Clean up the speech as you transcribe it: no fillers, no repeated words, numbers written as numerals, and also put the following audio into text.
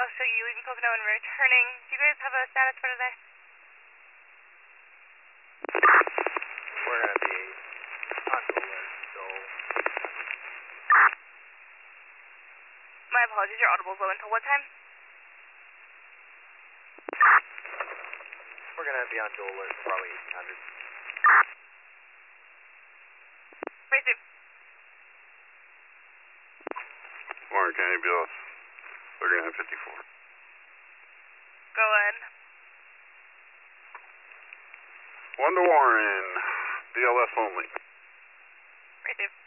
I'll show you leaving Pocono and returning. Do you guys have a status for today? We're going to be on to alert, so... My apologies, your audible's low until what time? We're going to be on dual alert for probably 1800. Receive. Warren County BLS 3954. Go ahead. 1 to Warren, BLS only. Receive.